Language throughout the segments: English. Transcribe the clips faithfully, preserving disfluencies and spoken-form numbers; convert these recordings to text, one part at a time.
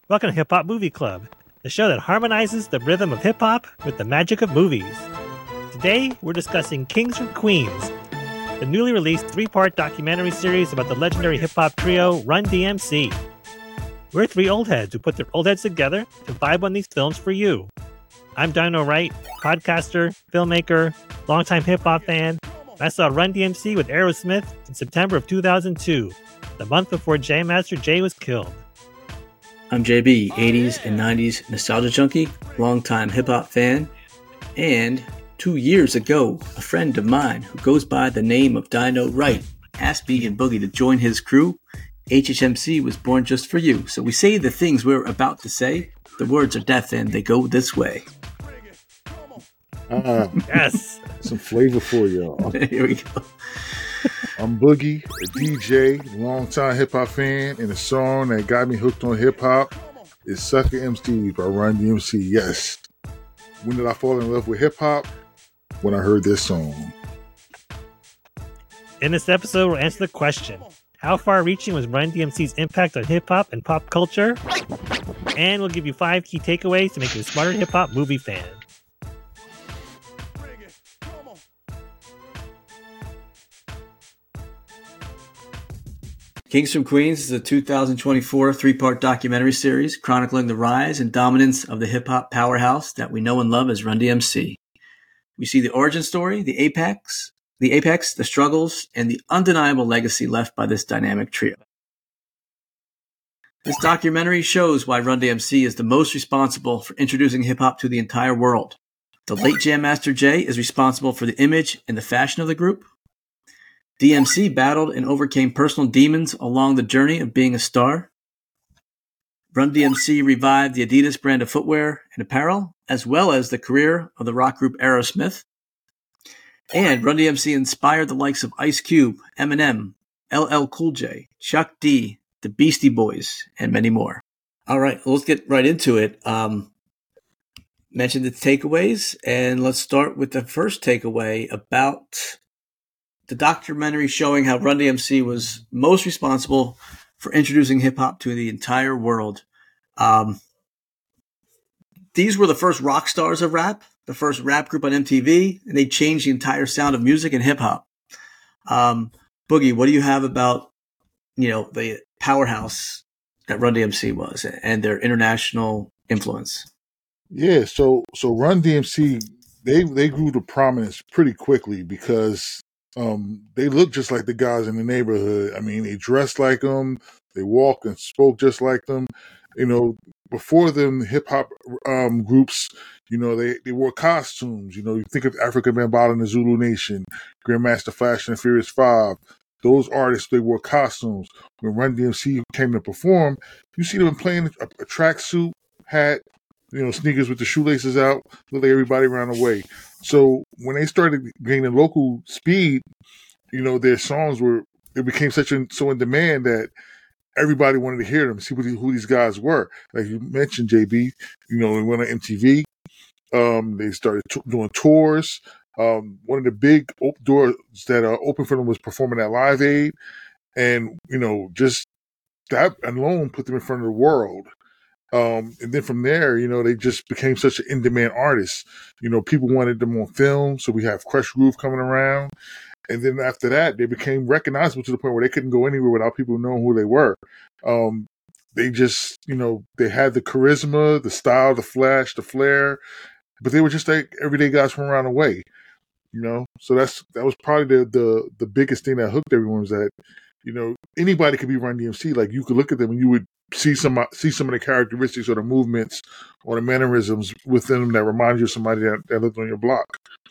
Welcome to Hip Hop Movie Club, the show that harmonizes the rhythm of hip hop with the magic of movies. Today, we're discussing Kings from Queens, the newly released three-part documentary series about the legendary hip hop trio Run D M C. We're three old heads who put their old heads together to vibe on these films for you. I'm Dino Wright, podcaster, filmmaker, longtime hip hop fan. I saw Run D M C with Aerosmith in September of two thousand two, the month before Jam Master Jay was killed. I'm J B, eighties and nineties nostalgia junkie, longtime hip-hop fan, and two years ago, a friend of mine who goes by the name of Dino Wright asked me and Boogie to join his crew. H H M C was born just for you. So we say the things we're about to say. The words are death and they go this way. Uh, Yes. some flavor for y'all. Here we go. I'm Boogie, a D J, longtime hip hop fan, and the song that got me hooked on hip hop is Sucker M C by Run D M C. Yes. When did I fall in love with hip hop? When I heard this song. In this episode, we'll answer the question, how far-reaching was Run D M C's impact on hip-hop and pop culture? And we'll give you five key takeaways to make you a smarter hip-hop movie fan. Kings from Queens is a two thousand twenty-four three-part documentary series chronicling the rise and dominance of the hip-hop powerhouse that we know and love as Run D M C. We see the origin story, the apex, the apex, the struggles, and the undeniable legacy left by this dynamic trio. This documentary shows why Run D M C is the most responsible for introducing hip-hop to the entire world. The late Jam Master Jay is responsible for the image and the fashion of the group. D M C battled and overcame personal demons along the journey of being a star. Run D M C revived the Adidas brand of footwear and apparel, as well as the career of the rock group Aerosmith. And Run D M C inspired the likes of Ice Cube, Eminem, L L Cool J, Chuck D, the Beastie Boys, and many more. All right, let's get right into it. Um, mention the takeaways, and let's start with the first takeaway about the documentary showing how Run D M C was most responsible for introducing hip-hop to the entire world. Um, these were the first rock stars of rap, the first rap group on M T V, and they changed the entire sound of music and hip-hop. Um, Boogie, what do you have about, you know, the powerhouse that Run D M C was and their international influence? Yeah, so so Run D M C, they they grew to prominence pretty quickly because Um, they look just like the guys in the neighborhood. I mean, they dressed like them. They walked and spoke just like them. You know, before them hip hop um, groups, you know, they, they wore costumes. You know, you think of African Bambaataa and the Zulu Nation, Grandmaster Flash and the Furious Five. Those artists, they wore costumes. When Run D M C came to perform, you see them playing a, a tracksuit, hat, you know, sneakers with the shoelaces out, look like everybody ran away. So when they started gaining local speed, you know, their songs were, it became such a, so in demand that everybody wanted to hear them, see what, who these guys were. Like you mentioned, J B, you know, they went on M T V. Um, they started t- doing tours. Um, one of the big op- doors that uh, opened for them was performing at Live Aid. And, you know, just that alone put them in front of the world. Um, and then from there, you know, they just became such an in-demand artist. You know, people wanted them on film, so we have Crush Groove coming around. And then after that, they became recognizable to the point where they couldn't go anywhere without people knowing who they were. Um, they just, you know, they had the charisma, the style, the flash, the flair, but they were just like everyday guys from around the way, you know? So that's that was probably the, the, the biggest thing that hooked everyone was that, you know, anybody could be Run D M C. Like, you could look at them and you would see some see some of the characteristics or the movements or the mannerisms within them that remind you of somebody that, that lived on your block.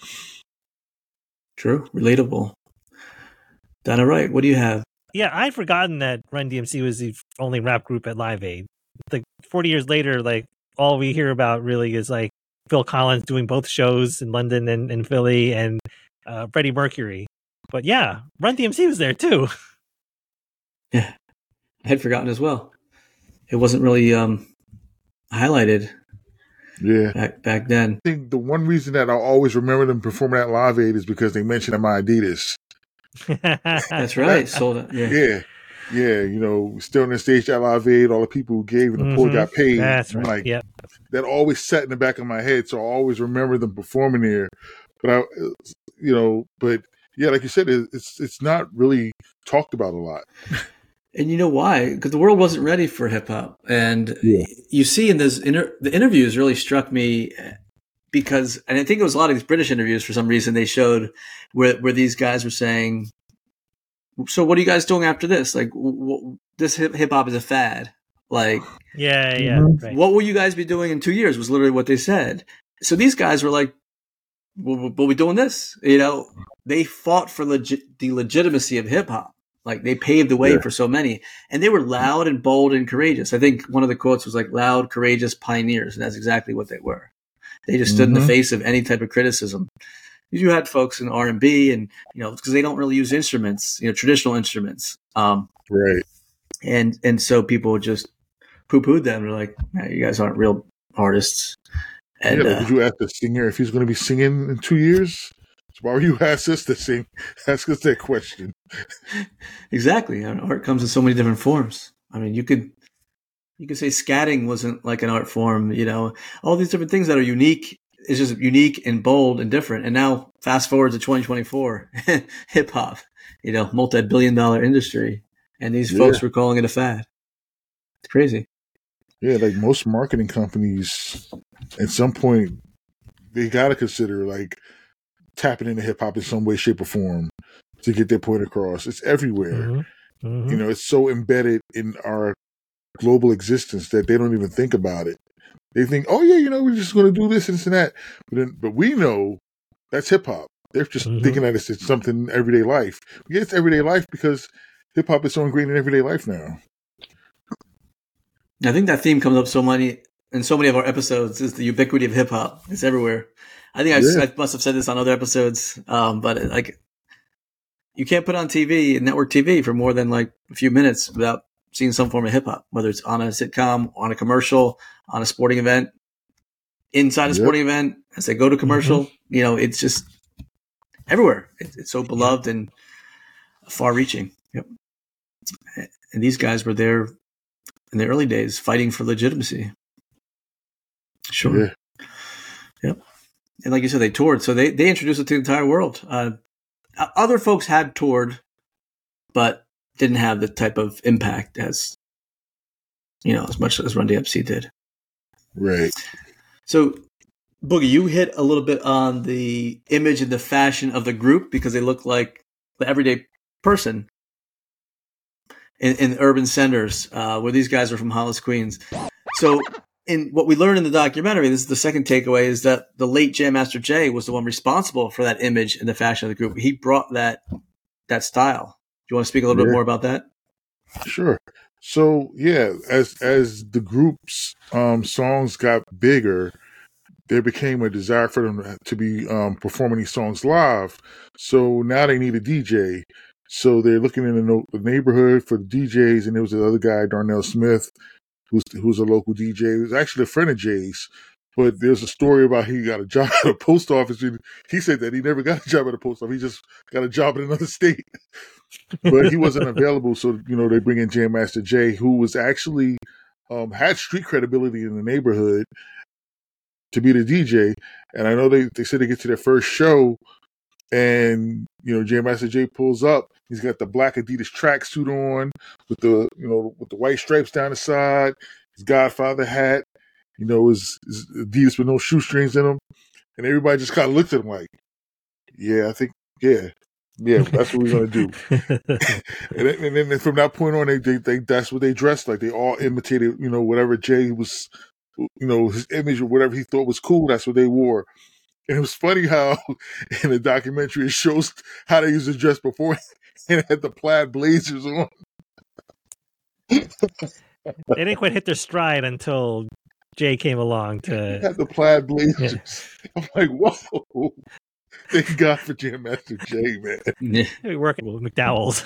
True. Relatable. Donna Wright, what do you have? Yeah, I'd forgotten that Run D M C was the only rap group at Live Aid. Like forty years later, like all we hear about really is like Phil Collins doing both shows in London and, and Philly and uh, Freddie Mercury. But yeah, Run D M C was there too. Yeah, I had forgotten as well. It wasn't really um, highlighted. Yeah, back back then. I think the one reason that I always remember them performing at Live Aid is because they mentioned my Adidas. That's right. Sold it. Yeah. Yeah. Yeah, you know, still on the stage, Elevate, all the people who gave and the poor Mhm. got paid. That's I'm right. like, Yep. that always sat in the back of my head, so I always remember them performing there. But I, you know, but yeah, like you said, it, it's it's not really talked about a lot. And you know why? Because the world wasn't ready for hip hop, and Yeah. you see in this inter- the interviews really struck me because, and I think it was a lot of these British interviews for some reason they showed where where these guys were saying, "So what are you guys doing after this? Like, w- w- this hip hop is a fad. Like, Yeah, yeah. Mhm. Right. what will you guys be doing in two years?" Was literally what they said. So these guys were like, "We'll, we'll be doing this." You know, they fought for legit the legitimacy of hip hop. Like they paved the way Yeah. for so many, and they were loud and bold and courageous. I think one of the quotes was like "loud, courageous pioneers," and that's exactly what they were. They just stood in the Mhm. face of any type of criticism. You had folks in R and B, and you know, because they don't really use instruments, you know, traditional instruments, um, Right. and and so people just poo pooed them. They're like, nah, "You guys aren't real artists." And Yeah, like, uh, would you ask the singer if he's going to be singing in two years? So why would you ask us to sing? Ask us that question. exactly, I mean, art comes in so many different forms. I mean, you could you could say scatting wasn't like an art form. You know, all these different things that are unique. It's just unique and bold and different. And now, fast forward to twenty twenty-four, hip hop, you know, multi billion dollar industry, and these Yeah. folks were calling it a fad. It's crazy. Yeah, like most marketing companies, at some point, they got to consider like tapping into hip hop in some way, shape, or form to get their point across. It's everywhere. Mm-hmm. Mm-hmm. You know, it's so embedded in our global existence that they don't even think about it. They think, oh yeah, you know, we're just going to do this and this and that. But then, but we know that's hip hop. They're just Mhm. thinking that it's, it's something in everyday life. Yeah, it's everyday life because hip hop is so ingrained in everyday life now. I think that theme comes up so many in so many of our episodes. Is the ubiquity of hip hop? It's everywhere. I think I, Yeah. I must have said this on other episodes, um, but it, like you can't put on T V, network T V, for more than like a few minutes without seeing some form of hip hop, whether it's on a sitcom, on a commercial, on a sporting event, inside a Yep. sporting event, as they go to commercial. You know, it's just everywhere. It, it's so beloved and far-reaching. Yep. And these guys were there in the early days, fighting for legitimacy. Sure. Yeah. Yep. And like you said, they toured, so they they introduced it to the entire world. Uh, other folks had toured, but didn't have the type of impact as you know as much as Run D M C did. Right. So, Boogie, you hit a little bit on the image and the fashion of the group because they look like the everyday person in, in urban centers, uh, where these guys are from Hollis, Queens. So, in what we learned in the documentary, this is the second takeaway, is that the late Jam Master Jay was the one responsible for that image and the fashion of the group. He brought that that style. Do you want to speak a little Yeah. bit more about that? Sure. So yeah, as as the group's um, songs got bigger, there became a desire for them to be um, performing these songs live. So now they need a D J. So they're looking in the, no- the neighborhood for the D Js, and there was the other guy, Darnell Smith, who's who's a local D J. He was actually a friend of Jay's. But there's a story about he got a job at a post office. And he said that he never got a job at a post office. He just got a job in another state. But he wasn't available, so you know they bring in Jam Master Jay, who was actually um, had street credibility in the neighborhood to be the D J. And I know they, they said they get to their first show, and you know Jam Master Jay pulls up. He's got the black Adidas tracksuit on with the you know with the white stripes down the side. His Godfather hat, you know, his, his Adidas with no shoestrings in them, and everybody just kind of looked at him like, "Yeah, I think, yeah." Yeah, that's what we're gonna do. and, then, and then from that point on, they, they they that's what they dressed like. They all imitated, you know, whatever Jay was, you know, his image or whatever he thought was cool. That's what they wore. And it was funny how in the documentary it shows how they used to dress before and had the plaid blazers on. They didn't quite hit their stride until Jay came along to had the plaid blazers. Yeah. I'm like, whoa. Thank God for Jam Master Jay, man. Yeah. we work with McDowell's.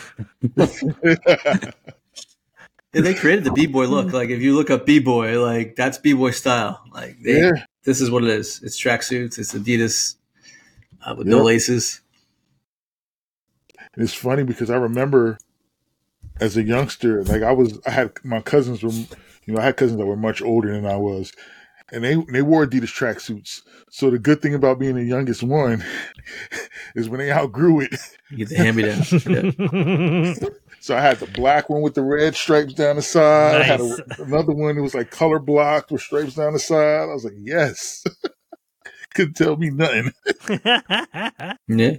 And they created the b-boy look. Like if you look up b-boy, like that's b-boy style. Like they, Yeah. this is what it is. It's tracksuits. It's Adidas uh, with Yep. no laces. It's funny because I remember as a youngster, like I was, I had my cousins were, you know, I had cousins that were much older than I was, and they they wore Adidas tracksuits. So the good thing about being the youngest one is when they outgrew it. You get the hand me down. Yeah. So I had the black one with the red stripes down the side. I had Nice. a, another one that was like color blocked with stripes down the side. I was like, yes. Couldn't tell me nothing. Yeah.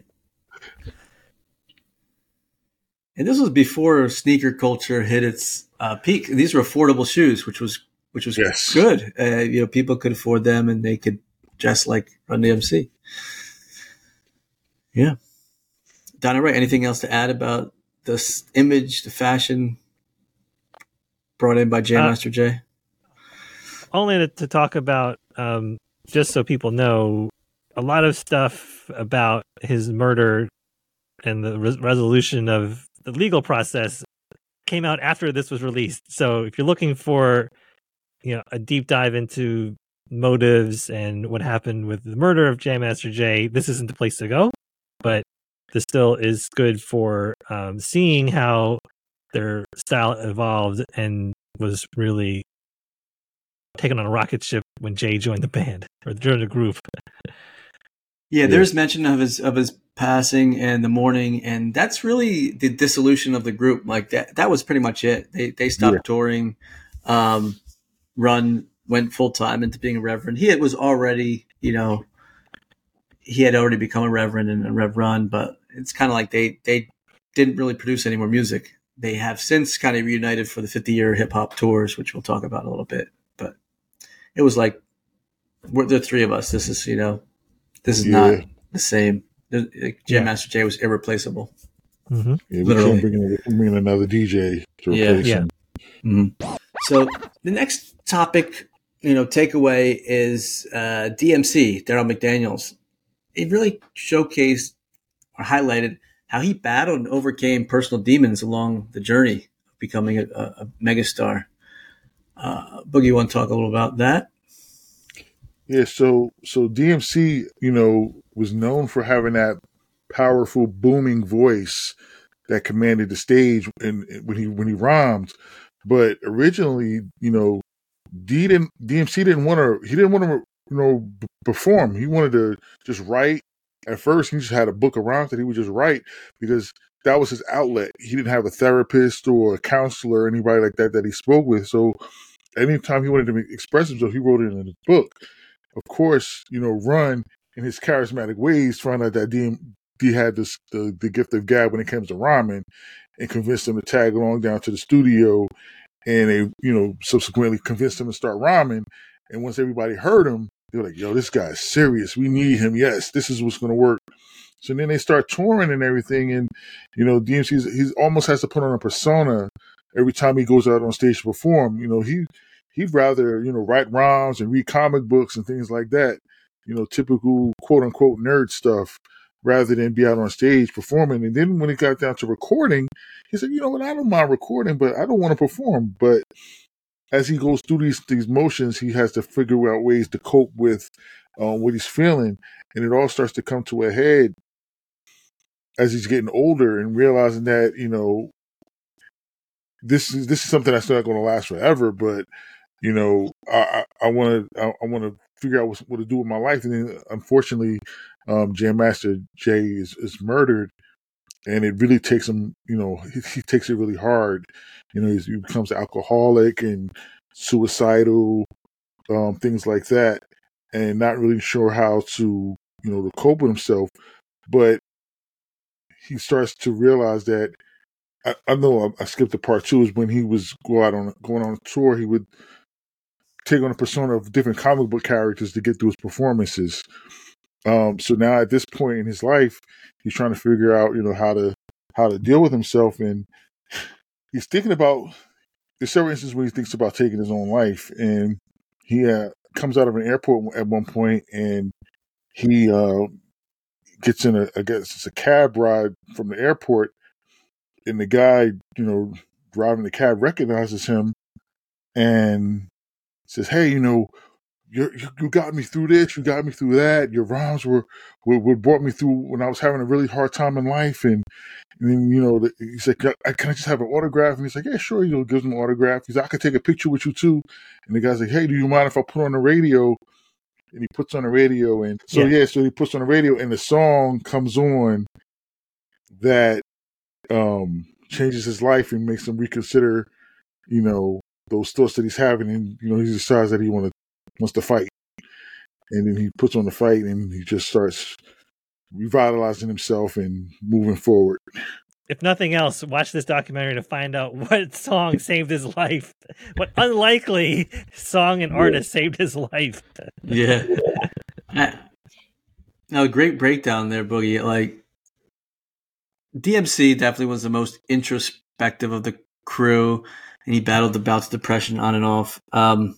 And this was before sneaker culture hit its uh, peak. These were affordable shoes, which was which was Yes. good. Uh, you know, people could afford them, and they could dress like Run D M C. Yeah. Donna Ray, anything else to add about this image, the fashion brought in by Jam Uh, Master Jay? Only to, to talk about, um, just so people know, a lot of stuff about his murder and the res- resolution of the legal process came out after this was released. So if you're looking for, you know, a deep dive into motives and what happened with the murder of Jam Master Jay, this isn't the place to go. But this still is good for um, seeing how their style evolved and was really taken on a rocket ship when Jay joined the band or joined the group. Yeah, there's mention of his of his passing and the mourning, and that's really the dissolution of the group. Like that, that was pretty much it. They they stopped Yeah. touring. Um, Run went full time into being a reverend. He was already, you know, he had already become a reverend and a Rev Run, but it's kind of like they they didn't really produce any more music. They have since kind of reunited for the fifty year hip hop tours, which we'll talk about in a little bit. But it was like we're the three of us. This is, you know, this is Yeah. not the same. Jam Yeah. Master Jay was irreplaceable. Mm-hmm. Yeah, we Literally. can't bring in, bring in another D J to Yeah. replace Yeah. him. Mm-hmm. So the next topic, you know, takeaway is uh, D M C, Daryl McDaniels. It really showcased or highlighted how he battled and overcame personal demons along the journey of becoming a, a, a megastar. Uh, Boogie, you want to talk a little about that? Yeah, so so D M C, you know, was known for having that powerful, booming voice that commanded the stage and when he when he rhymed. But originally, you know, D didn't D M C didn't want to he didn't want to you know b- perform. He wanted to just write. At first, he just had a book of rhymes that he would just write because that was his outlet. He didn't have a therapist or a counselor or anybody like that that he spoke with. So anytime he wanted to express himself, he wrote it in his book. Of course, you know, Run in his charismatic ways found out that D M D had this the, the gift of gab when it comes to rhyming, and convinced him to tag along down to the studio, and they, you know, subsequently convinced him to start rhyming. And once everybody heard him, they were like, "Yo, this guy's serious. We need him. Yes, this is what's going to work." So then they start touring and everything, and you know, D M C he almost has to put on a persona every time he goes out on stage to perform. You know, he he'd rather, you know, write rhymes and read comic books and things like that. You know, typical quote unquote nerd stuff, rather than be out on stage performing. And then when it got down to recording, he said, "You know what? I don't mind recording, but I don't want to perform." But as he goes through these these motions, he has to figure out ways to cope with uh, what he's feeling, and it all starts to come to a head as he's getting older and realizing that, you know, this is this is something that's not going to last forever. But you know, I I want to I, I want to figure out what, what to do with my life. And then, unfortunately, um, Jam Master Jay is, is murdered, and it really takes him. You know, he, he takes it really hard. You know, he's, he becomes alcoholic and suicidal, um, things like that, and not really sure how to, you know, to cope with himself. But he starts to realize that I, I know I, I skipped the part two is when he was go out on going on a tour, he would take on a persona of different comic book characters to get through his performances. Um, so now at this point in his life, he's trying to figure out, you know, how to how to deal with himself, and he's thinking about. There's several instances where he thinks about taking his own life, and he uh, comes out of an airport at one point, and he uh, gets in a, I guess it's a cab ride from the airport, and the guy, you know, driving the cab recognizes him and says, "Hey, you know, you you got me through this, you got me through that. Your rhymes were, were, were brought me through when I was having a really hard time in life. And, and then, you know, the, he's like, can I just have an autograph? And he's like, yeah, sure. You know, gives him an autograph. He's like, I could take a picture with you too. And the guy's like, hey, do you mind if I put on the radio? And he puts on the radio. And so, yeah, yeah so he puts on the radio and the song comes on that um, changes his life and makes him reconsider, you know, those thoughts that he's having. And, you know, he decides that he want to, wants to fight. And then he puts on the fight and he just starts revitalizing himself and moving forward. If nothing else, watch this documentary to find out what song saved his life. What unlikely song and artist yeah. saved his life. Yeah. Now, a great breakdown there, Boogie. Like, D M C definitely was the most introspective of the crew, and he battled the bouts of depression on and off. Um,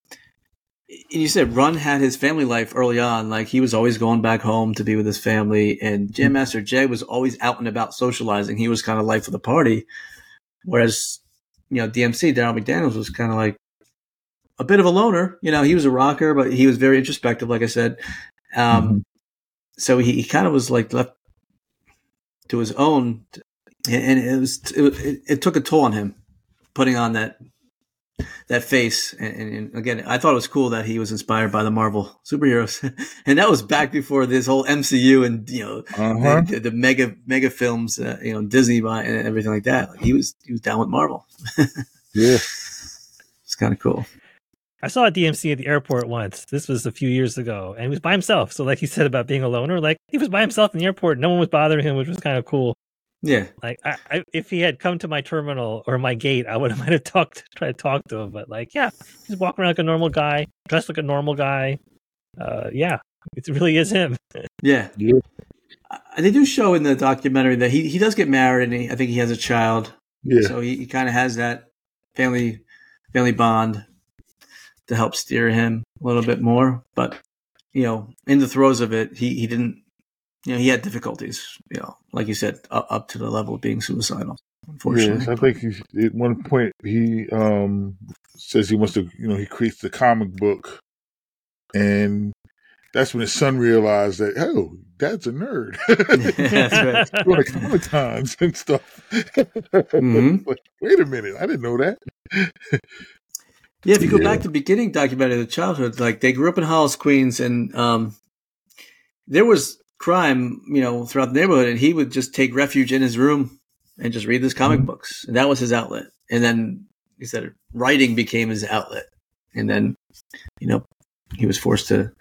and you said Run had his family life early on. Like, he was always going back home to be with his family, and Jam Master Jay was always out and about socializing. He was kind of life of the party. Whereas, you know, D M C, Darryl McDaniels, was kind of like a bit of a loner. You know, he was a rocker, but he was very introspective, like I said. Um, mm-hmm. So he, he kind of was like left to his own, and it was it, it took a toll on him, putting on that that face. And, and again, I thought it was cool that he was inspired by the Marvel superheroes, and that was back before this whole M C U and you know uh-huh. the, the mega mega films, uh, you know, Disney by and everything like that. Like, he was he was down with Marvel. Yeah, it's kind of cool. I saw a D M C at the airport once. This was a few years ago, and he was by himself. So, like he said about being a loner, like he was by himself in the airport. No one was bothering him, which was kind of cool. Yeah. Like, I, I, if he had come to my terminal or my gate, I would have might have talked, tried to talk to him. But like, yeah, he's walking around like a normal guy, dressed like a normal guy. Uh, yeah, it really is him. Yeah. Yeah. Uh, they do show in the documentary that he, he does get married, and he, I think he has a child. Yeah. So he, he kind of has that family family bond to help steer him a little bit more. But, you know, in the throes of it, he, he didn't, you know, he had difficulties, you know, like you said, up, up to the level of being suicidal, unfortunately. Yes, I think he, at one point he um, says he wants to, you know, he creates the comic book, and that's when his son realized that, oh, dad's a nerd. Yeah, that's right. Going to Comic Cons and stuff. Mm-hmm. Like, wait a minute, I didn't know that. Yeah, if you go yeah. back to the beginning documentary, the childhood, like they grew up in Hollis, Queens, and um, there was crime, you know, throughout the neighborhood, and he would just take refuge in his room and just read his comic mm-hmm. books, and that was his outlet. And then he said writing became his outlet, and then, you know, he was forced to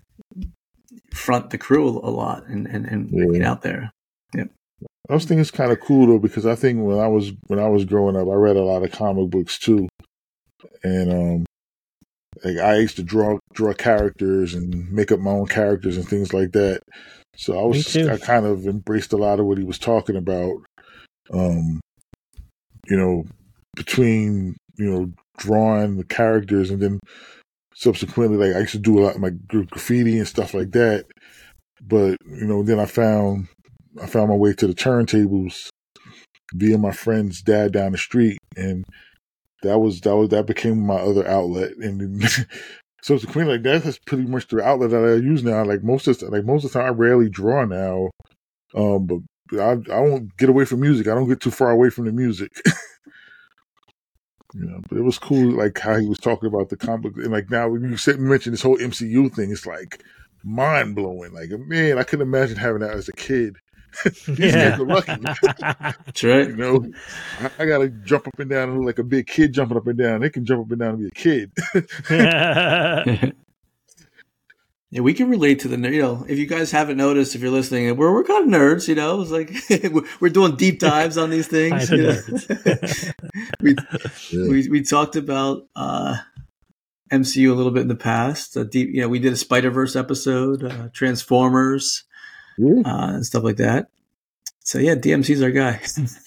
front the crew a lot and and, and yeah. get out there. Yeah, I was thinking it's kind of cool though, because I think when I was when I was growing up, I read a lot of comic books too. And um, like I used to draw draw characters and make up my own characters and things like that. So I was I kind of embraced a lot of what he was talking about. Um, you know, between you know drawing the characters and then subsequently, like I used to do a lot of my graffiti and stuff like that. But you know, then I found I found my way to the turntables via my friend's dad down the street, and That was that was that became my other outlet, and then, subsequently, like that's pretty much the outlet that I use now. Like most of the, like most of the time, I rarely draw now, um, but I I won't get away from music. I don't get too far away from the music. You know, but it was cool, like how he was talking about the comic, and like now when you said mention this whole M C U thing, it's like mind blowing. Like man, I couldn't imagine having that as a kid. These yeah. guys are lucky. That's right. You know, I, I gotta jump up and down and look like a big kid jumping up and down. They can jump up and down and be a kid. Yeah, we can relate to the, you know, if you guys haven't noticed, if you're listening, we're we're kind of nerds, you know. It's like we're doing deep dives on these things. You know? we, yeah. we we talked about uh, M C U a little bit in the past. Uh, deep, you know, we did a Spider-Verse episode, uh, Transformers. Uh, and stuff like that. So yeah, D M C's our guy.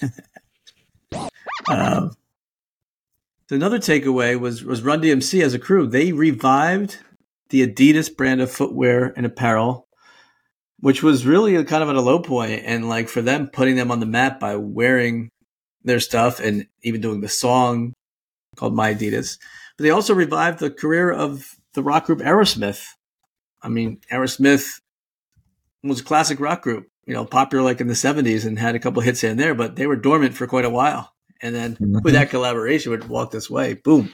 um, so another takeaway was was Run D M C as a crew. They revived the Adidas brand of footwear and apparel, which was really a, kind of at a low point, and like for them putting them on the map by wearing their stuff and even doing the song called My Adidas. But they also revived the career of the rock group Aerosmith. I mean, Aerosmith was a classic rock group, you know, popular like in the seventies and had a couple hits in there, but they were dormant for quite a while. And then mm-hmm. with that collaboration, would walk this way, boom.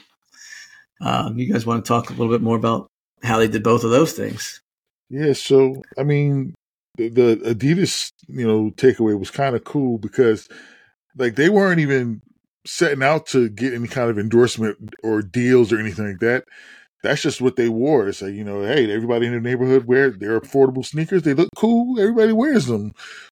Um, you guys want to talk a little bit more about how they did both of those things? Yeah, so I mean, the, the Adidas, you know, takeaway was kind of cool because, like, they weren't even setting out to get any kind of endorsement or deals or anything like that. That's just what they wore. It's like, you know, hey, everybody in the neighborhood wear they're affordable sneakers. They look cool. Everybody wears them.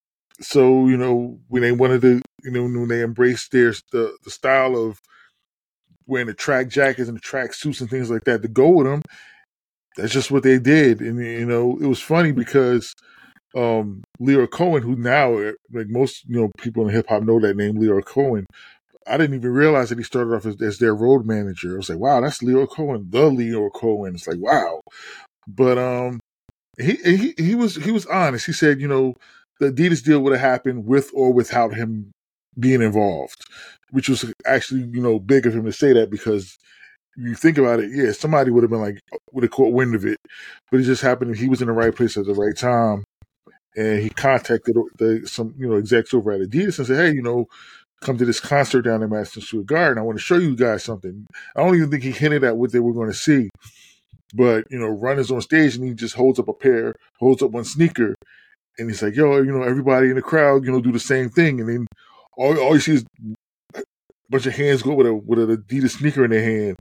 So, you know, when they wanted to, you know, when they embraced their the, the style of wearing the track jackets and the track suits and things like that to go with them, that's just what they did. And, you know, it was funny because um, Leroy Cohen, who now, like most, you know, people in hip hop know that name, Leroy Cohen. I didn't even realize that he started off as, as their road manager. I was like, wow, that's Leroy Cohen, the Leroy Cohen. It's like, wow. But um, he he he was he was honest. He said, you know, the Adidas deal would have happened with or without him being involved, which was actually, you know, big of him to say that because you think about it, yeah, somebody would have been like, would have caught wind of it. But it just happened he was in the right place at the right time. And he contacted the, some, you know, execs over at Adidas and said, hey, you know, come to this concert down in Madison Square Garden. I want to show you guys something. I don't even think he hinted at what they were going to see. But, you know, Run is on stage and he just holds up a pair, holds up one sneaker. And he's like, yo, you know, everybody in the crowd, you know, do the same thing. And then all, all you see is a bunch of hands go with a with an Adidas sneaker in their hand.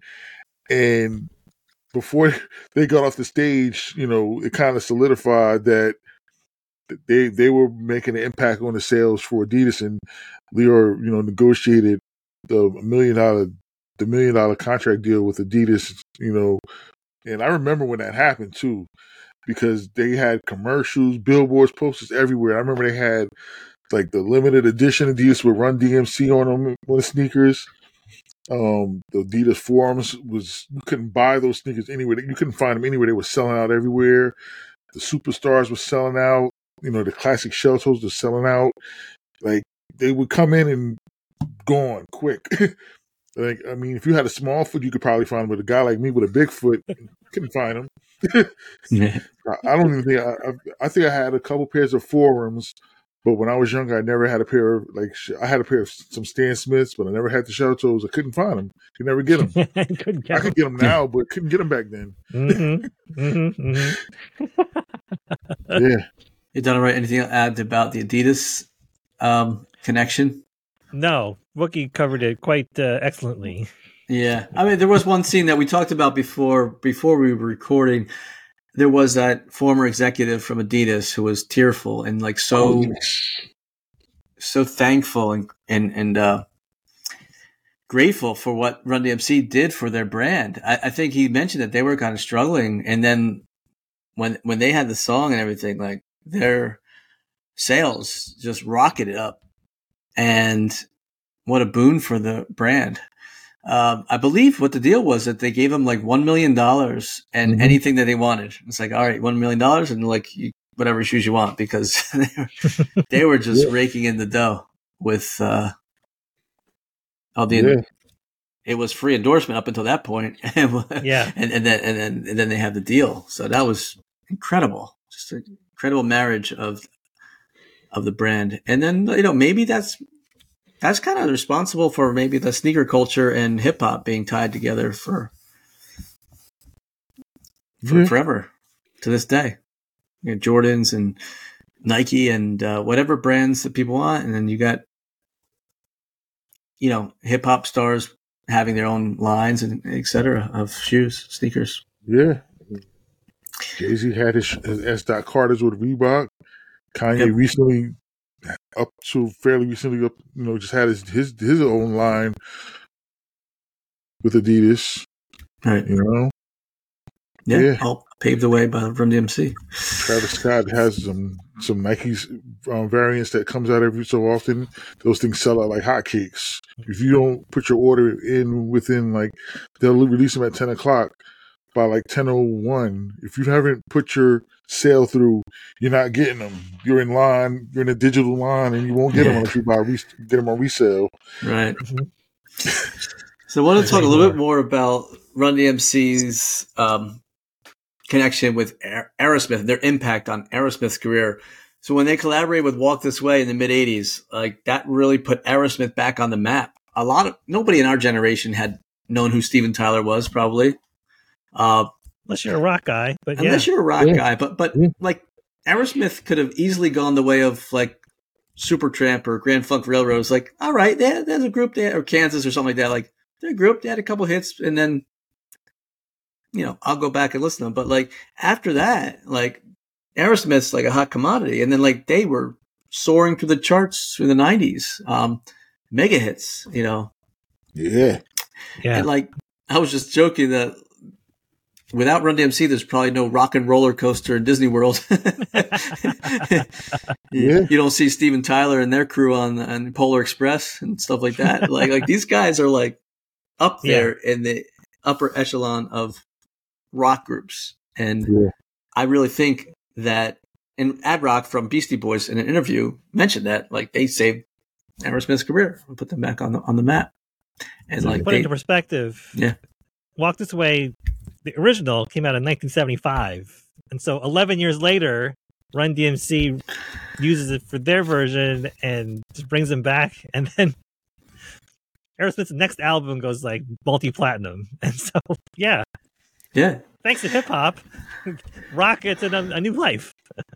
And before they got off the stage, you know, it kind of solidified that they they were making an impact on the sales for Adidas, and Leroy, you know, negotiated the million dollar the million dollar contract deal with Adidas, you know. And I remember when that happened too, because they had commercials, billboards, posters everywhere. I remember they had like the limited edition Adidas with Run D M C on them on the sneakers. Um, the Adidas forums was you couldn't buy those sneakers anywhere. You couldn't find them anywhere. They were selling out everywhere. The superstars were selling out. You know, the classic shell toes were selling out. Like they would come in and gone quick. Like, I mean, if you had a small foot, you could probably find them. But a guy like me with a big foot, couldn't find them. Yeah. I don't even think I, I. I think I had a couple pairs of forums, but when I was younger, I never had a pair of like. I had a pair of some Stan Smiths, but I never had the shell toes. I couldn't find them. Could never get them. I couldn't get I could get them now, but couldn't get them back then. Mm-hmm. Mm-hmm. Mm-hmm. Yeah. You done right? Anything to add about the Adidas um, connection? No, Wookie covered it quite uh, excellently. Yeah, I mean, there was one scene that we talked about before. Before we were recording, there was that former executive from Adidas who was tearful and like so, oh, so thankful and and and uh, grateful for what Run D M C did for their brand. I, I think he mentioned that they were kind of struggling, and then when when they had the song and everything, like their sales just rocketed up. And what a boon for the brand. Um, I believe what the deal was that they gave them like one million dollars and mm-hmm. anything that they wanted. It's like, all right, one million dollars and like you, whatever shoes you want, because they were, they were just yeah. raking in the dough with uh, all the, yeah. it was free endorsement up until that point. yeah. And, and then, and then, and then they had the deal. So that was incredible. Just an incredible marriage of, of the brand. And then, you know, maybe that's that's kind of responsible for maybe the sneaker culture and hip hop being tied together for, for mm-hmm. forever to this day. You know, Jordans and Nike and uh, whatever brands that people want. And then you got, you know, hip hop stars having their own lines and et cetera of shoes, sneakers. Yeah. Jay-Z had his, his S. Carter's with Reebok. Kanye yep. recently, up to fairly recently, up you know, just had his his his own line with Adidas. Right. You know. Yeah. yeah. All paved the way by Run D M C. Travis Scott has some some Nike's um, variants that comes out every so often. Those things sell out like hotcakes. If you don't put your order in within like, they'll release them at ten o'clock. By like ten oh one, if you haven't put your sale through, you're not getting them. You're in line, you're in a digital line, and you won't get yeah. them unless you buy re- get them on resale. Right. So I want to talk a little bit more about Run D M C's um, connection with Aerosmith and their impact on Aerosmith's career. So when they collaborated with Walk This Way in the mid eighties, like that really put Aerosmith back on the map. A lot of nobody in our generation had known who Steven Tyler was, probably. Uh, unless you're a rock guy, but unless yeah. you're a rock yeah. guy, but but yeah. like Aerosmith could have easily gone the way of like Supertramp or Grand Funk Railroad. It's like, all right, they, there's a group there, or Kansas or something like that. Like they're a group, they had a couple hits, and then you know I'll go back and listen to them. But like after that, like Aerosmith's like a hot commodity, and then like they were soaring through the charts through the nineties, um, mega hits, you know. Yeah, yeah. And like I was just joking that without Run D M C, there's probably no Rock and Roller Coaster in Disney World. yeah. you, you don't see Steven Tyler and their crew on, on Polar Express and stuff like that. like like these guys are like up there yeah. in the upper echelon of rock groups, and yeah. I really think that, and Ad Rock from Beastie Boys in an interview mentioned that like they saved Aerosmith's career and put them back on the on the map. And so like put they, it into perspective, yeah, Walk This Way, the original came out in nineteen seventy-five, and so eleven years later, Run D M C uses it for their version and just brings them back, and then Aerosmith's next album goes like multi-platinum, and so yeah, yeah. Thanks to hip hop, rock gets a, a new life.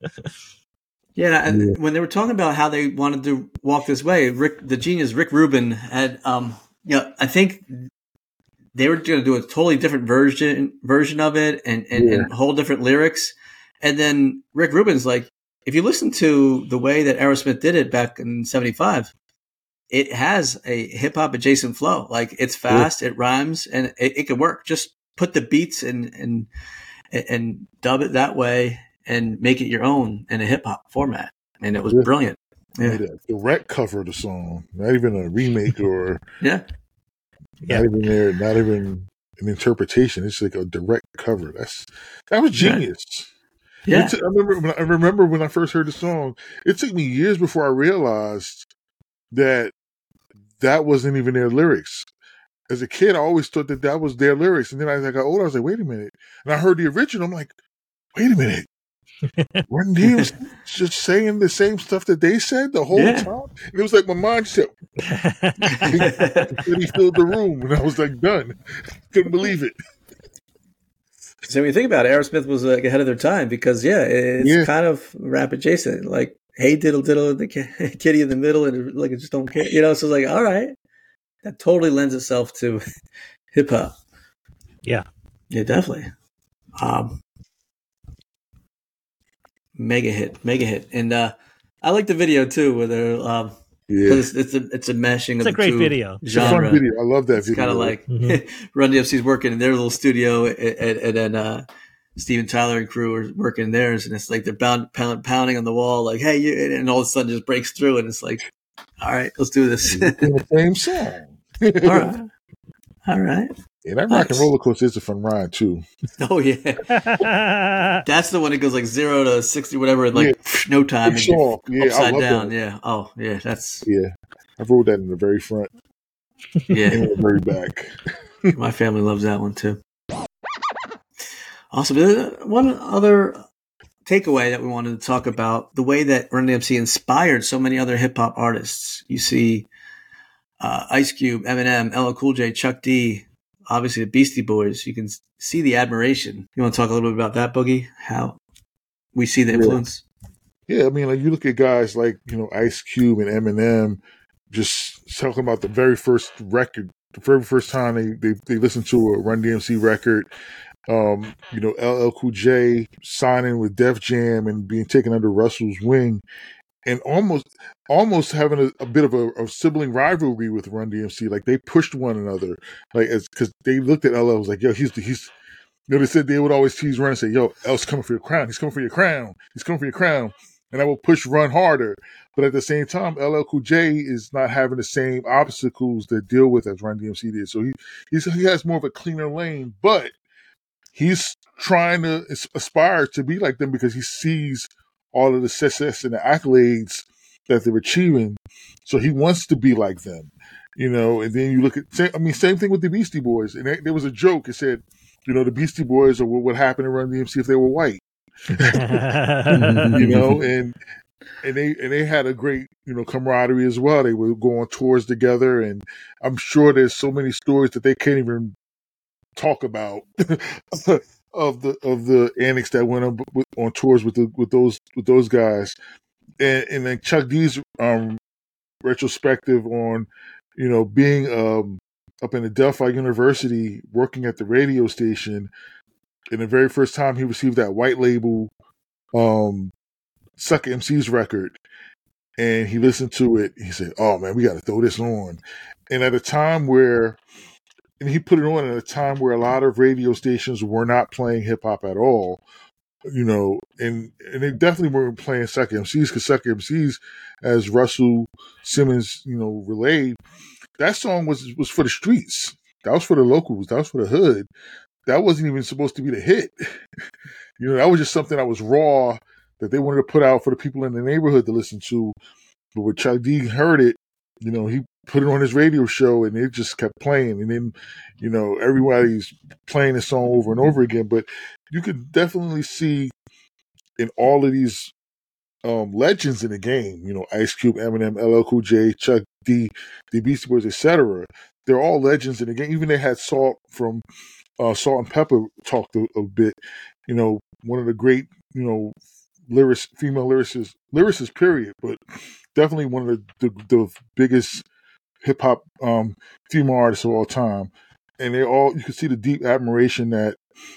yeah, and yeah. when they were talking about how they wanted to walk this way, Rick, the genius Rick Rubin, had, um, you know, I think they were going to do a totally different version version of it, and and, yeah. and whole different lyrics. And then Rick Rubin's like, if you listen to the way that Aerosmith did it back in seventy-five, it has a hip hop adjacent flow. Like it's fast, yeah. it rhymes, and it, it could work. Just put the beats and and and dub it that way and make it your own in a hip hop format. And it was yeah. brilliant. Yeah. A direct cover of the song, not even a remake or yeah, not yeah. even there, not even an interpretation. It's like a direct cover. That's that was genius. Yeah, yeah. T- I remember. When I, I remember when I first heard the song. It took me years before I realized that that wasn't even their lyrics. As a kid, I always thought that that was their lyrics. And then as I got older, I was like, wait a minute. And I heard the original. I'm like, wait a minute. Run D M C just saying the same stuff that they said the whole yeah. time? And it was like my mind said, he filled the room. And I was like, done. Couldn't believe it. So when you think about it, Aerosmith was like ahead of their time because, yeah, it's yeah. kind of rap adjacent. Like, hey, diddle diddle, the kitty in the middle, and like, I just don't care. You know, so it's like, all right. That totally lends itself to hip hop. Yeah. Yeah, definitely. Um, mega hit, mega hit. And uh, I like the video too, where they're, um, yeah. it's, it's, a, it's a mashing it's of a great two video. Genre. It's a fun video. I love that it's video. Kind of like mm-hmm. Run D M C's working in their little studio, and, and, and then uh, Steven Tyler and crew are working theirs, and it's like they're pound, pound, pounding on the wall, like, hey, you, and all of a sudden just breaks through, and it's like, all right, let's do this. The same song. All right. All right. Yeah, that Rock and Roller Coaster is a fun ride, too. Oh, yeah. That's the one that goes like zero to sixty, whatever, in like yeah. no time. And song. Yeah, upside I love down. That. Yeah. Oh, yeah. That's. Yeah. I wrote that in the very front. Yeah. And the very back. My family loves that one, too. Awesome. One other takeaway that we wanted to talk about, the way that Run D M C inspired so many other hip hop artists. You see uh, Ice Cube, Eminem, L L Cool J, Chuck D, obviously the Beastie Boys. You can see the admiration. You want to talk a little bit about that, Boogie? How we see the influence? Yeah, yeah I mean, like you look at guys like, you know, Ice Cube and Eminem just talking about the very first record, the very first time they, they, they listened to a Run D M C record. Um, you know, L L Cool J signing with Def Jam and being taken under Russell's wing, and almost almost having a, a bit of a, a sibling rivalry with Run D M C. Like they pushed one another, like as because they looked at L L was like, yo, he's he's. You know, they said they would always tease Run and say, yo, L's coming for your crown. He's coming for your crown. He's coming for your crown. And I will push Run harder. But at the same time, L L Cool J is not having the same obstacles to deal with as Run D M C did. So he he's, he has more of a cleaner lane, but he's trying to aspire to be like them because he sees all of the success and the accolades that they're achieving. So he wants to be like them, you know. And then you look at, I mean, same thing with the Beastie Boys. And there was a joke. It said, you know, the Beastie Boys, or what would happen to Run D M C if they were white. You know, and and they and they had a great, you know, camaraderie as well. They would go on tours together, and I'm sure there's so many stories that they can't even talk about of the of the antics that went on with, on tours with the with those with those guys. And, and then Chuck D's um, retrospective on, you know, being um, up in Adelphi University working at the radio station, and the very first time he received that white label um, Sucker M C's record, and he listened to it, he said, "Oh man, we got to throw this on." And at a time where, and he put it on at a time where a lot of radio stations were not playing hip hop at all, you know, and and they definitely weren't playing Sucker M Cs, because Sucker M Cs, as Russell Simmons, you know, relayed, that song was was for the streets. That was for the locals. That was for the hood. That wasn't even supposed to be the hit. You know, that was just something that was raw that they wanted to put out for the people in the neighborhood to listen to. But when Chuck D heard it, you know, he put it on his radio show, and it just kept playing. And then, you know, everybody's playing the song over and over again. But you could definitely see in all of these um, legends in the game, you know, Ice Cube, Eminem, L L Cool J, Chuck D, the Beastie Boys, et cetera. They're all legends in the game. Even they had Salt from uh, Salt and Pepper talked a, a bit. You know, one of the great, you know, lyrics, female lyricists, lyricists, period, but definitely one of the, the, the biggest hip hop um, female artists of all time. And they all, you can see the deep admiration that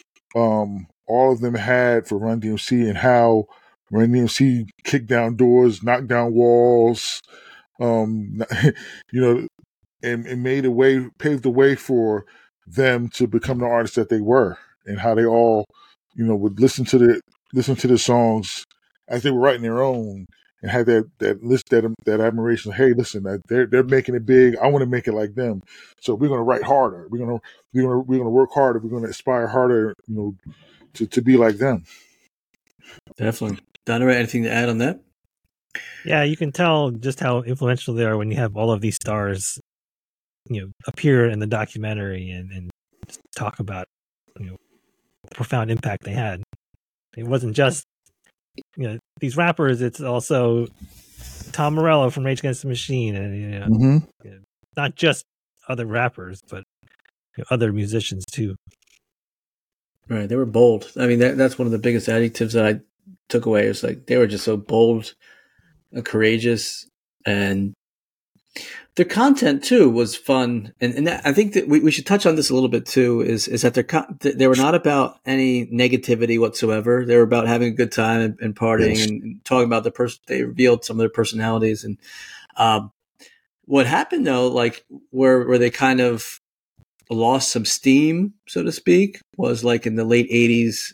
um, all of them had for Run D M C, and how Run D M C kicked down doors, knocked down walls, um, you know, and, and made a way, paved the way for them to become the artists that they were, and how they all, you know, would listen to the listen to the songs as they were writing their own, and had that that list that that admiration. Hey, listen, they're they're making it big. I want to make it like them. So we're gonna write harder. We're gonna we're gonna we're gonna work harder. We're gonna aspire harder. You know, to, to be like them. Definitely. Donna, anything to add on that? Yeah, you can tell just how influential they are when you have all of these stars, you know, appear in the documentary and, and just talk about, you know, the profound impact they had. It wasn't just, you know, these rappers, it's also Tom Morello from Rage Against the Machine, and, you know, Mm-hmm. you know, not just other rappers, but you know, other musicians too. Right, they were bold. I mean, that, that's one of the biggest adjectives that I took away. It's like they were just so bold and courageous, and their content too was fun. And, and that, I think that we, we should touch on this a little bit too. Is is that they they were not about any negativity whatsoever. They were about having a good time and, and partying, yes, and, and talking about the person. They revealed some of their personalities, and um, what happened though, like where where they kind of lost some steam, so to speak, was like in the late eighties,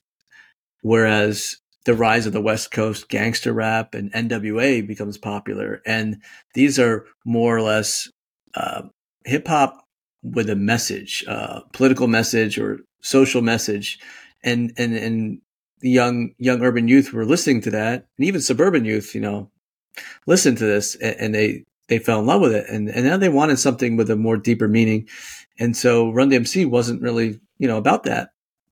whereas the rise of the West Coast gangster rap and N W A becomes popular. And these are more or less uh, hip hop with a message, uh, political message or social message. And, and, and the young, young urban youth were listening to that, and even suburban youth, you know, listened to this, and, and they, they fell in love with it. And, and now they wanted something with a more deeper meaning. And so Run D M C wasn't really, you know, about that.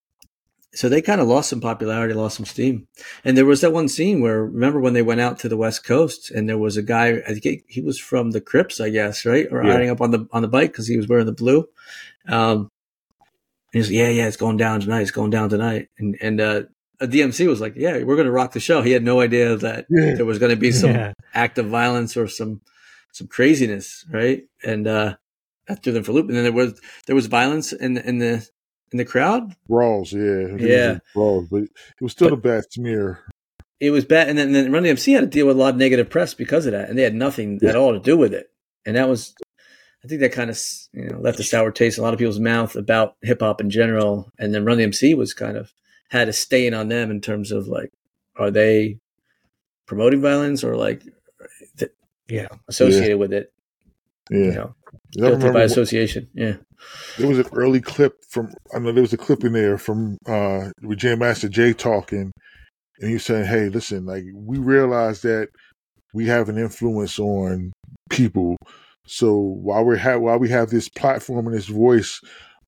So they kind of lost some popularity, lost some steam. And there was that one scene where, remember when they went out to the West Coast, and there was a guy, I think he was from the Crips, I guess, right? Or Yeah. riding up on the on the bike because he was wearing the blue. Um, and he's like, yeah, yeah, it's going down tonight. It's going down tonight. And and uh, a D M C was like, yeah, we're going to rock the show. He had no idea that Yeah. there was going to be some Yeah. act of violence or some some craziness, right? And uh, that threw them for a loop. And then there was there was violence in in the in the crowd. Brawls, yeah, Yeah. brawls, but it was still But- a bad smear. It was bad, and then, and then Run D M C had to deal with a lot of negative press because of that, and they had nothing Yeah. at all to do with it. And that was, I think, that kind of, you know, left a sour taste in a lot of people's mouth about hip hop in general. And then Run D M C was kind of had a stain on them in terms of like, are they promoting violence or like, th- Yeah. associated with it? Yeah, You know, I guilty remember by wh- association. Yeah. there was an early clip from. I know there was a clip in there from uh, with Jam Master Jay talking, and he was saying, "Hey, listen, like we realize that we have an influence on people. So while we have while we have this platform and this voice,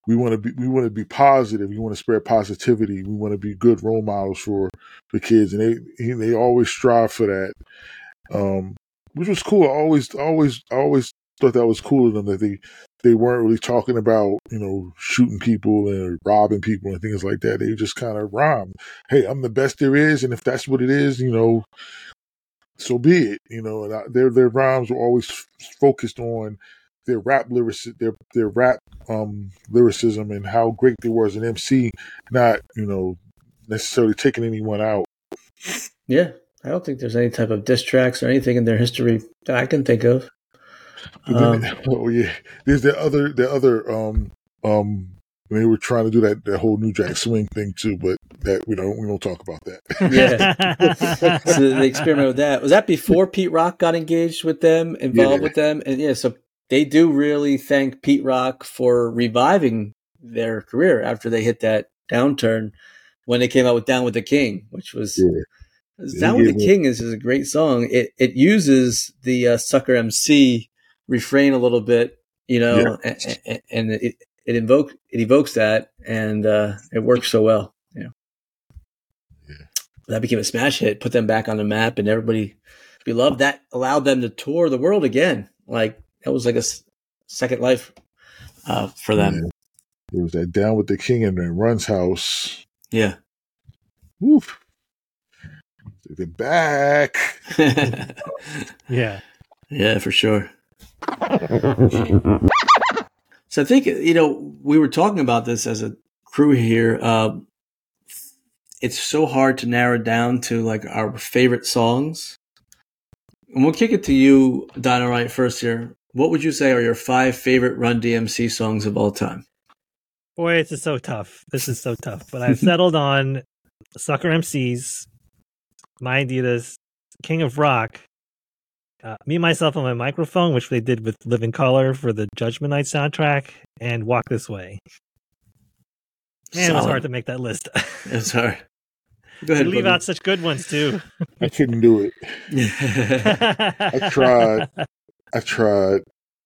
we want to be we want to be positive. We want to spread positivity. We want to be good role models for the kids, and they they always strive for that, um, which was cool. I always always always thought that was cool of them, that they they weren't really talking about, you know, shooting people and robbing people and things like that. They just kind of rhyme. Hey, I'm the best there is, and if that's what it is, you know, so be it. You know, and I, their their rhymes were always f- focused on their rap lyric, their their rap um, lyricism, and how great they were as an M C, not, you know, necessarily taking anyone out. Yeah, I don't think there's any type of diss tracks or anything in their history that I can think of. But then, um, oh yeah, there's the other the other um um they were trying to do that that whole New Jack Swing thing too, but that we don't we don't talk about that. Yeah, so they experimented with that. Was that before Pete Rock got engaged with them, involved yeah. with them? And yeah, so they do really thank Pete Rock for reviving their career after they hit that downturn when they came out with "Down with the King," which was. Yeah. Down with the King is, is a great song. It it uses the uh, Sucker M C refrain a little bit, you know, yeah. and, and it it invoke it evokes that, and uh, it works so well. You know. Yeah. That became a smash hit, put them back on the map, and everybody beloved that. Allowed them to tour the world again. Like that was like a second life uh, for them. Yeah. It was that "Down with the King" and then Run's House. Yeah. Woof. They're back. Yeah. Yeah, for sure. So I think, you know, we were talking about this as a crew here. Uh, it's so hard to narrow down to like our favorite songs. And we'll kick it to you, Dynamite, first here. What would you say are your five favorite Run D M C songs of all time? Boy, this is so tough. This is so tough. But I've settled on Sucker M Cs, My Adidas, King of Rock, uh, Me, Myself, and My Microphone, which they did with Living Color for the Judgment Night soundtrack, and Walk This Way. Man, Solid. It was hard to make that list. It's hard. Go ahead. You leave buddy. out such good ones, too. I couldn't do it. I tried. I tried.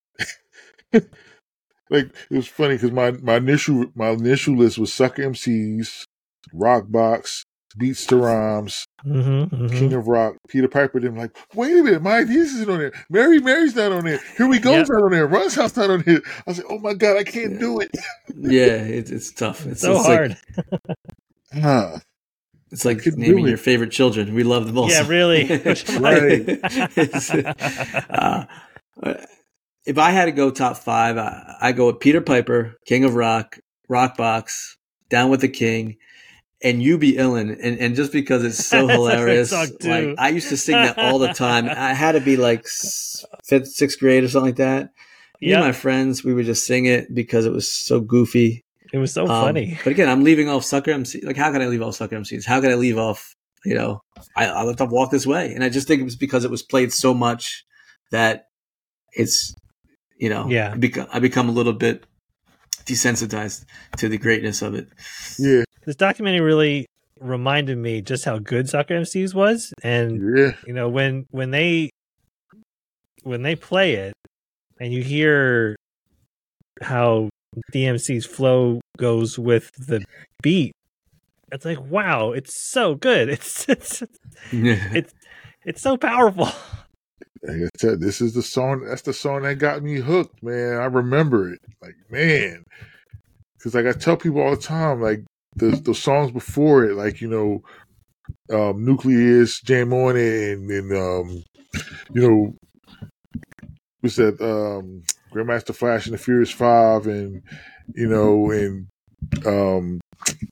Like, it was funny because my, my initial my initial list was Sucker M Cs, Rock Box, Beats to Rhymes, mm-hmm, mm-hmm. King of Rock, Peter Piper. Them like, wait a minute, My Ideas isn't on there. Mary Mary's not on there. Here We Go's yep. not on there. Run's House not on here. I was like, oh my god, I can't yeah. do it. Yeah, it, it's tough. It's so it's hard. Like, huh. It's like naming your favorite children. We love them all. Yeah, really. Right. uh, if I had to go top five, I, I go with Peter Piper, King of Rock, Rock Box, Down with the King, and You Be Illin'. And, and just because it's so hilarious, like I used to sing that all the time. I had to be like fifth, sixth grade or something like that. Me yep. and my friends, we would just sing it because it was so goofy. It was so um, funny. But again, I'm leaving off Sucker M C. Like, how can I leave off Sucker M Cs? How can I leave off, you know, I, I left off Walk This Way. And I just think it was because it was played so much that it's, you know, yeah. I, become, I become a little bit desensitized to the greatness of it. Yeah. This documentary really reminded me just how good Sucker M Cs was. And, yeah. you know, when when they when they play it and you hear how D M C's flow goes with the beat, it's like, wow, it's so good. It's it's it's, it's so powerful. Like I said, this is the song. That's the song that got me hooked, man. I remember it, like man, because like I tell people all the time, like the the songs before it, like you know, um, Nucleus, Jam On It, and, and um, you know, what's that? Um, Grandmaster Flash and the Furious Five, and you know, and um,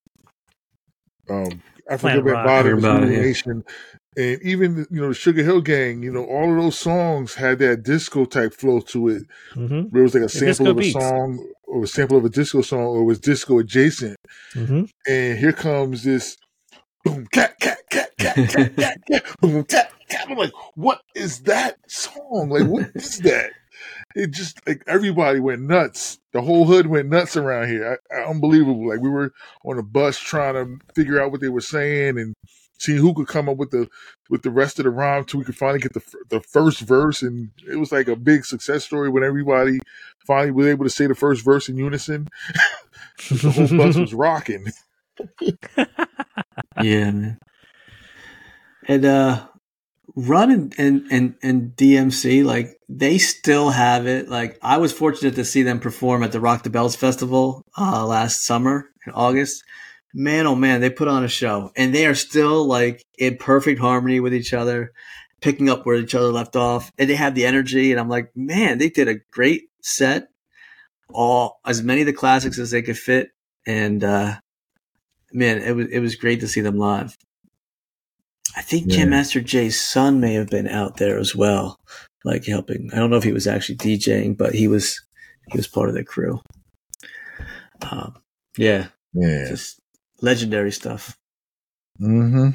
um, Africa Bambaataa, Nation, and even you know, the Sugar Hill Gang. You know, all of those songs had that disco type flow to it. Mm-hmm. There was like a sample of a beats. song, or a sample of a disco song, or it was disco adjacent. Mm-hmm. And here comes this boom, cat, cat, cat, cat, cat, cat, cat, boom, cat, cat. I'm like, what is that song? Like, what is that? It just like everybody went nuts. The whole hood went nuts around here. I, I, unbelievable. Like we were on a bus trying to figure out what they were saying, and seeing who could come up with the with the rest of the rhyme till we could finally get the the first verse, and it was like a big success story when everybody finally was able to say the first verse in unison. The whole bus was rocking. Yeah, man. And uh, Run and, and and and D M C, like they still have it. Like I was fortunate to see them perform at the Rock the Bells Festival uh, last summer in August. Man, oh man, they put on a show, and they are still like in perfect harmony with each other, picking up where each other left off, and they have the energy. And I'm like, man, they did a great set, all as many of the classics as they could fit, and uh, man, it was it was great to see them live. I think Yeah. Jam Master Jay's son may have been out there as well, like helping. I don't know if he was actually DJing, but he was he was part of the crew. Um, yeah, Yeah. just legendary stuff. Mm-hmm.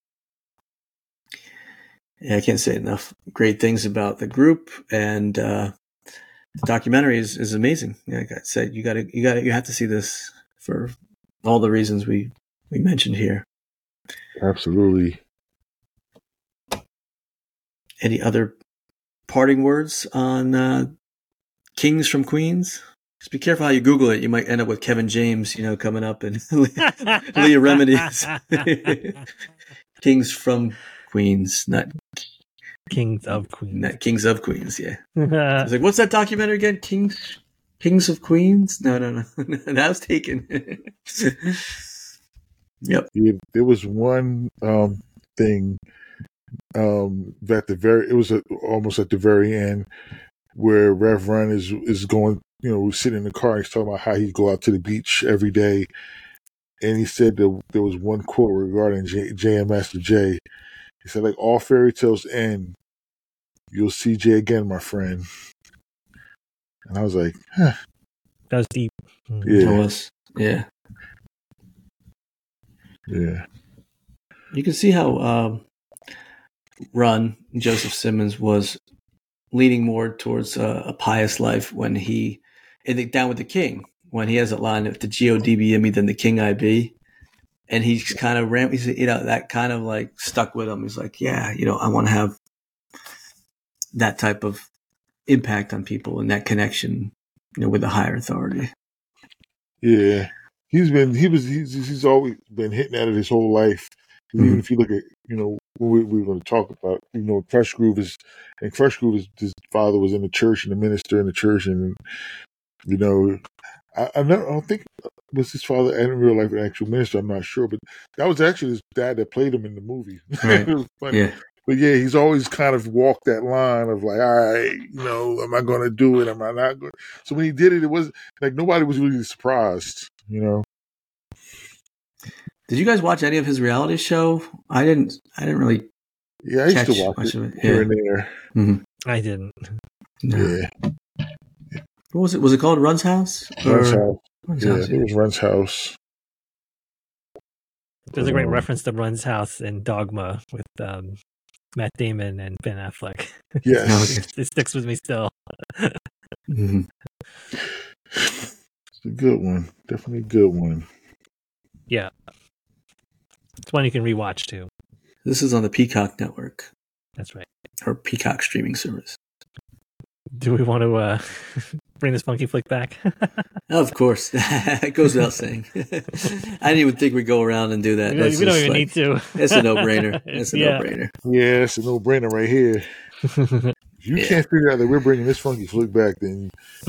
Yeah, I can't say enough great things about the group, and uh, the documentary is, is amazing. Like I said, you gotta you gotta you have to see this for all the reasons we we mentioned here. Absolutely. Any other parting words on uh, Kings from Queens? Just be careful how you Google it. You might end up with Kevin James, you know, coming up, and Leah Remedies. Kings from Queens, not Kings of Queens. not Kings of Queens. Yeah, I was like, what's that documentary again? Kings, Kings of Queens? No, no, no, that was taken. Yep. Yeah, there was one um, thing um, that the very it was a, almost at the very end where Rev Run is is going, you know, sitting in the car. And he's talking about how he go out to the beach every day, and he said that there was one quote regarding J, J M Master Jay. He said, like, all fairy tales end, you'll see Jay again, my friend. And I was like, huh. That was deep. Yeah. It was. Yeah. Yeah. You can see how um, Run, Joseph Simmons, was leaning more towards uh, a pious life when he, in the Down with the King, when he has that line, if the G O D be in me, then the King I be. And he's kind of ran, he's, you know, that kind of like stuck with him. He's like, yeah, you know, I want to have that type of impact on people and that connection, you know, with the higher authority. Yeah. He's been, he was, he's, he's always been hitting at it his whole life. Mm-hmm. Even if you look at, you know, what we, we were going to talk about, you know, Fresh Groove is, and Fresh Groove is, his father was in the church and a minister in the church. And, you know, I, I, never, I don't think was his father in real life an actual minister. I'm not sure, but that was actually his dad that played him in the movie. Right. It was funny. Yeah. But yeah, he's always kind of walked that line of like, all right, you know, am I going to do it? Am I not going? So when he did it, it was like nobody was really surprised, you know. Did you guys watch any of his reality show? I didn't. I didn't really. Yeah, I used catch to watch much it, of it. here Yeah. and there. Mm-hmm. I didn't. No. Yeah, What was it? Was it called Run's House? Run's Or- house. Run's Yeah, House, it was Run's house. There's a great Um, reference to Run's house in Dogma with um, Matt Damon and Ben Affleck. Yes, Okay. It sticks with me still. Mm-hmm. it's a good one. Definitely a good one. Yeah. It's one you can rewatch too. This is on the Peacock Network That's right. or Peacock streaming service. Do we want to uh, bring this funky flick back? Of course, it goes without saying. I didn't even think we'd go around and do that. we don't, That's we don't just even like- need to. It's a no-brainer. It's a Yeah. no-brainer. Yeah, it's a no-brainer right here. If you Yeah. can't figure out that we're bringing this funky flick back, then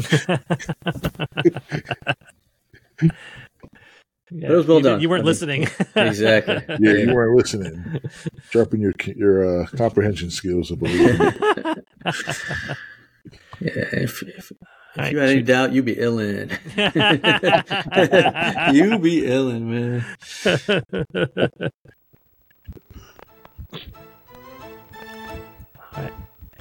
Yeah, But it was well you, done. You weren't I mean, listening. exactly. yeah, you weren't listening. Sharpen your your uh, comprehension skills, I believe. Yeah, if, if, if All you right, had any shoot. doubt, you be illin. You be illin, man. All right.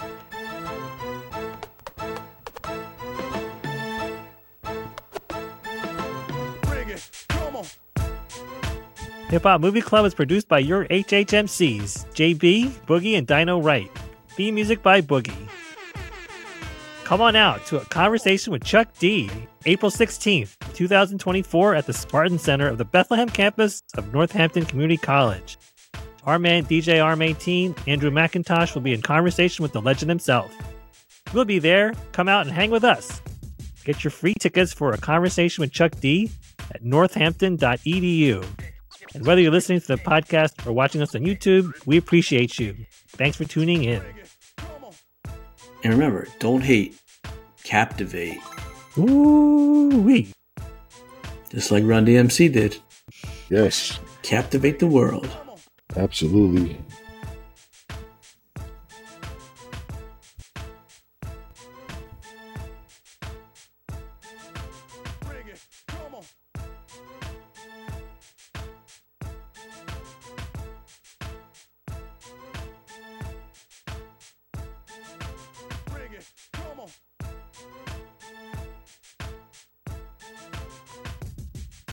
Bring it. Come on. Hip Hop Movie Club is produced by your H H M Cs, J B, Boogie, and Dino Wright. Theme music by Boogie. Come on out to a conversation with Chuck D, April sixteenth, twenty twenty-four at the Spartan Center of the Bethlehem campus of Northampton Community College. our man D J R M eighteen, Andrew McIntosh, will be in conversation with the legend himself. We'll be there. Come out and hang with us. Get your free tickets for a conversation with Chuck D at northampton dot e d u. And whether you're listening to the podcast or watching us on YouTube, we appreciate you. Thanks for tuning in. And remember, don't hate, captivate. Ooh-wee. Just like Run D M C did. Yes, Captivate the world. absolutely.